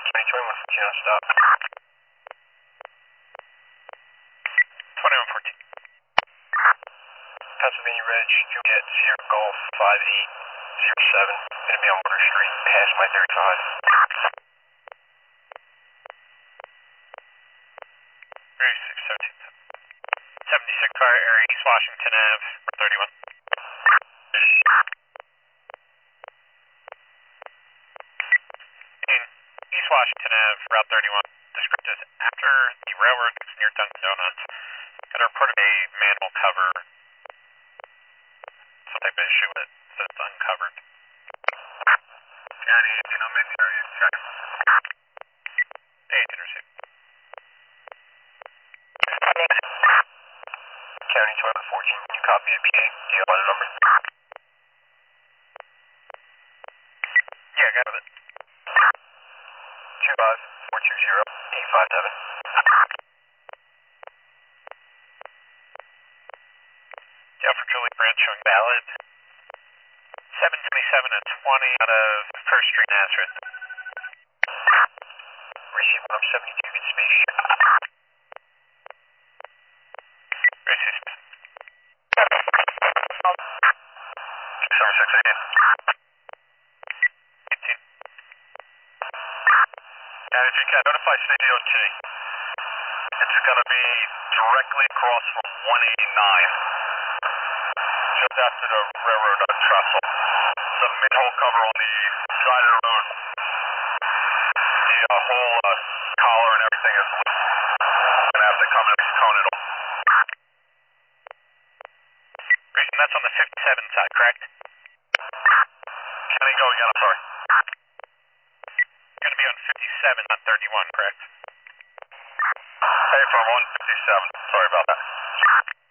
2114 on stop. 2114. Pennsylvania Ridge, Juliet, Sierra Golf, 5807. Gonna be on Water Street, past my 35. 3617. 76 car area, East Washington Ave, 31. In East Washington Ave, Route 31. Described as after the railroad near Dunkin' Donuts. Got a report of a manhole cover. Some type of issue with it that's uncovered. County 18, I'm in the area. Check. 18 received. County 1214, can you copy a PA? Do you want a number? Yeah, got it. 25420-857. Yeah, for Julie Branch showing valid. 727 and 20 out of First Street, Nazareth. Receive 172, good space. Racist. 676 again. 18. County GK, notify State DOT. It's gonna be directly across from 189. Just after the railroad trestle. So the manhole cover on the side of the road. The whole collar and everything is loose. Gonna have to come and cone it off. Reason that's on the 57 side, correct? Can I go again? I'm sorry. Going to be on 57, not 31, correct? Hey, for 157. Sorry about that.